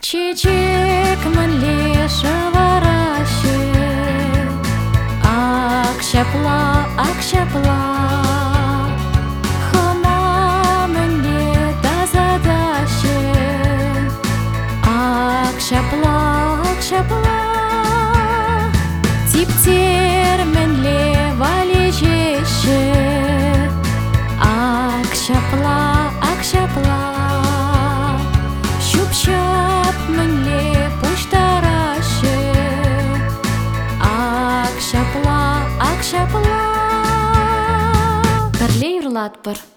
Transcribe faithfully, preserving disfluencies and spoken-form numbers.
Чечек мінле шывараще, ақ шапла, ақ шапла. Хыма мінле тазадаще, ақ шапла, ақ шапла. Типтер мінле валежеше, ақ шапла, ақ шапла. Шуп-шап мінле пуштараще, ақ шапла, ақ шапла. Бірле ұрлат бір.